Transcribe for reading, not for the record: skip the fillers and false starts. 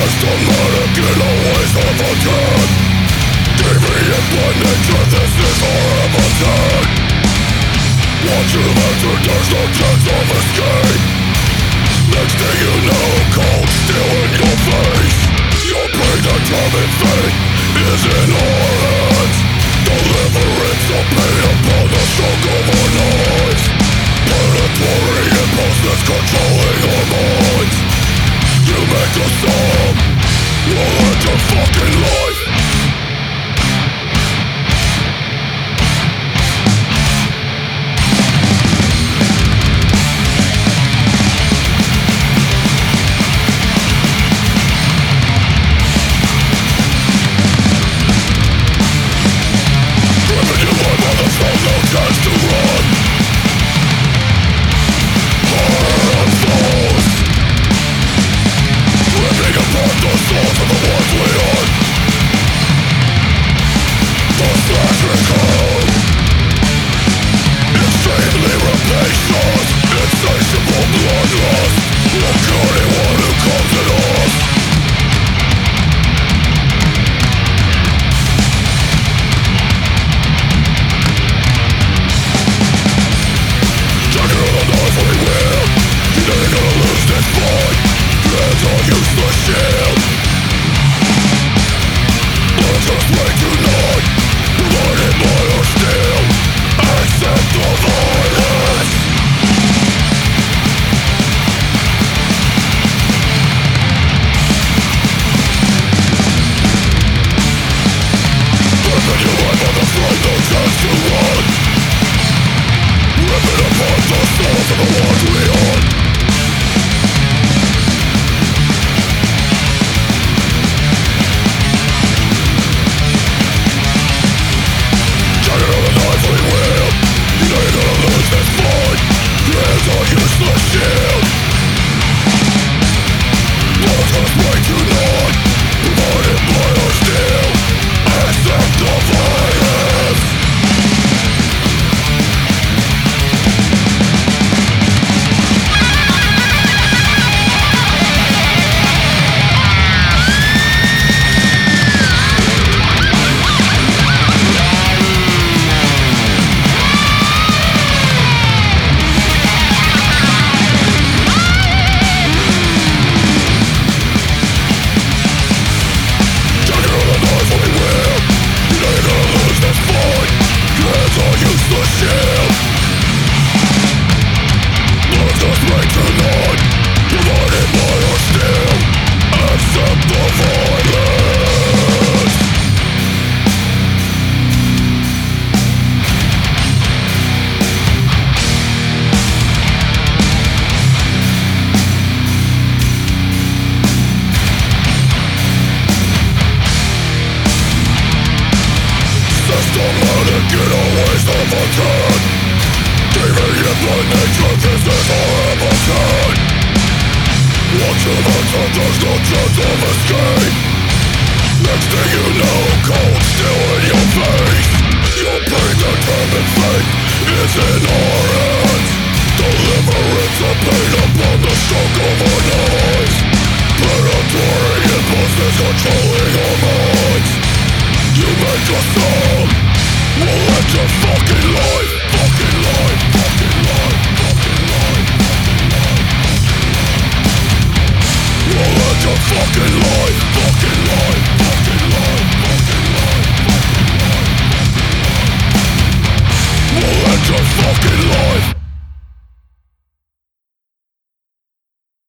Systematic in a waste of a time. Deviant by nature, this is our habitat. Once you've entered, there's no chance of escape. Next thing you know, cold steel in your face. Your predetermined fate is in our hands. Deliverance of pain upon the stroke of our knives. Predatory impulses controlling our minds. You make a song, we'll end your fucking life. Driven you on the floor, no chance to run. Horror unfolds, ripping apart the souls of the ones we are. The slashing code, insanely rapacious, insatiable bloodlust, will kill anyone who comes at us. Taking the knife we will, you know you're gonna lose this fight. Hands on useless shield. Let us wait tonight, blinded by our steel. Accept the violence. Ripping your life on the front, no chance to run. Ripping apart the souls of the ones we are. Taking on the knife we will, you know you're gonna lose this fight. Hands on useless shield. Let us wait tonight, blinded by our steel. Accept the violence. Taking on the knife we will, you know you're gonna lose this fight. Hands on useless shield. Let us wait tonight, blinded by our steel. Accept the violence. Systematic in a waste of a time. Deviant by nature, this is our habitat. Once you've entered, there's no chance of escape. Next thing you know, cold steel in your face. Your predetermined fate is in our hands. Deliverance of pain upon the stroke of our knives. Predatory impulses controlling our minds. You make a song, we'll end your fucking life.